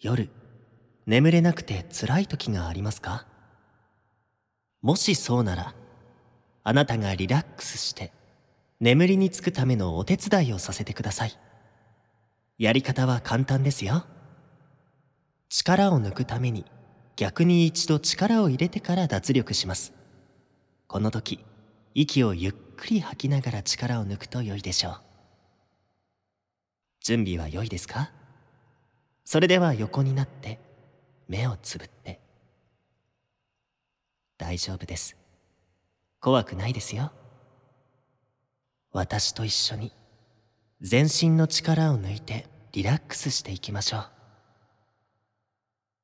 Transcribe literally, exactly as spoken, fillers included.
夜、眠れなくて辛い時がありますか？もしそうなら、あなたがリラックスして眠りにつくためのお手伝いをさせてください。やり方は簡単ですよ。力を抜くために逆に一度力を入れてから脱力します。この時、息をゆっくり吐きながら力を抜くと良いでしょう。準備は良いですか？それでは横になって目をつぶって。大丈夫です。怖くないですよ。私と一緒に全身の力を抜いてリラックスしていきましょう。